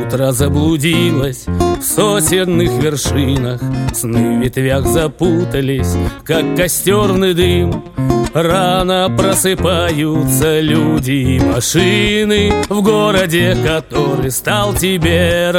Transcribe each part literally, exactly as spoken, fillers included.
Утро заблудилось в соседных вершинах, сны в ветвях запутались, как костерный дым. Рано просыпаются люди и машины в городе, который стал тебе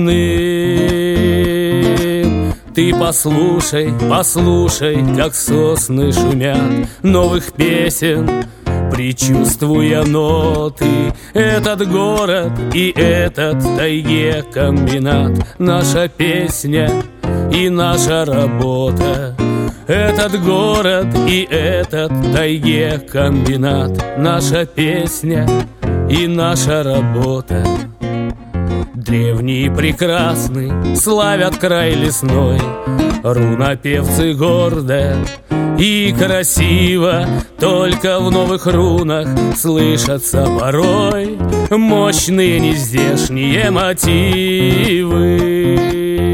родным. Ты послушай, послушай, как сосны шумят новых песен, предчувствуя ноты. Этот город и этот тайге комбинат, наша песня и наша работа. Этот город и этот тайге комбинат, наша песня и наша работа. Древний и прекрасный славят край лесной, рунопевцы гордо и красиво. Только в новых рунах слышатся порой мощные нездешние мотивы.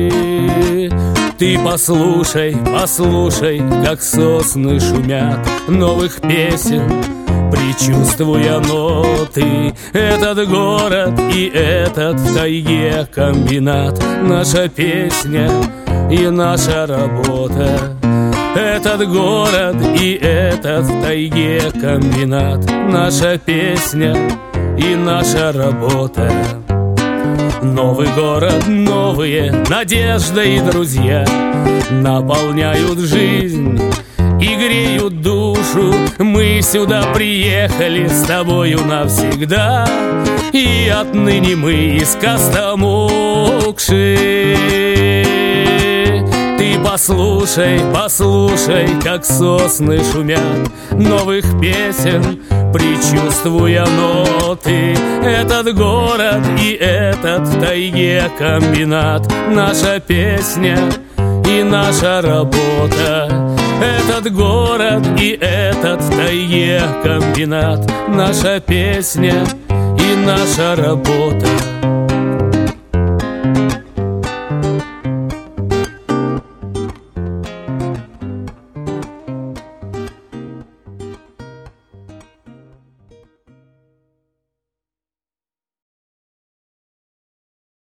Ты послушай, послушай, как сосны шумят новых песен, предчувствуя ноты. Этот город и этот в тайге комбинат, наша песня и наша работа. Этот город и этот в тайге комбинат, наша песня и наша работа. Новый город, новые надежды и друзья наполняют жизнь и греют душу. Мы сюда приехали с тобою навсегда, и отныне мы из Костомукши. Ты послушай, послушай, как сосны шумят новых песен, предчувствуя ноты. Этот город и этот в тайге комбинат, наша песня и наша работа. Этот город и этот в тайге комбинат, наша песня и наша работа.